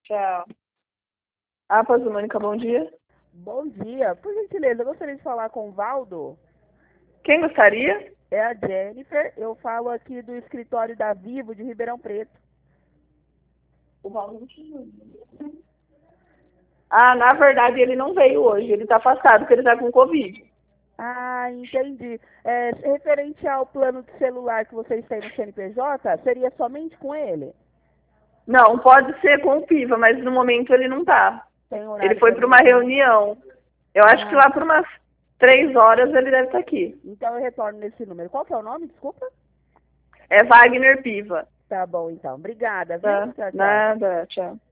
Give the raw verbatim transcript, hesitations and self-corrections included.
Tchau. Ah, Mônica, bom dia. Bom dia. Por gentileza, eu gostaria de falar com o Valdo. Quem gostaria? É a Jennifer. Eu falo aqui do escritório da Vivo de Ribeirão Preto. O Valdo não te Ah, na verdade ele não veio hoje. Ele tá afastado porque ele tá com Covid. Ah, entendi. É, referente ao plano de celular que vocês têm no C N P J, seria somente com ele? Não, pode ser com o Piva, mas no momento ele não tá. Tem Ele horário foi para para uma vir aqui? reunião. Eu acho que Ah, lá por umas três horas ele deve estar aqui. então eu retorno nesse número. Qual que é o nome? Desculpa. É Wagner Piva. Tá bom, então. Obrigada, viu? Tá? Tchau, tchau. Nada, tchau.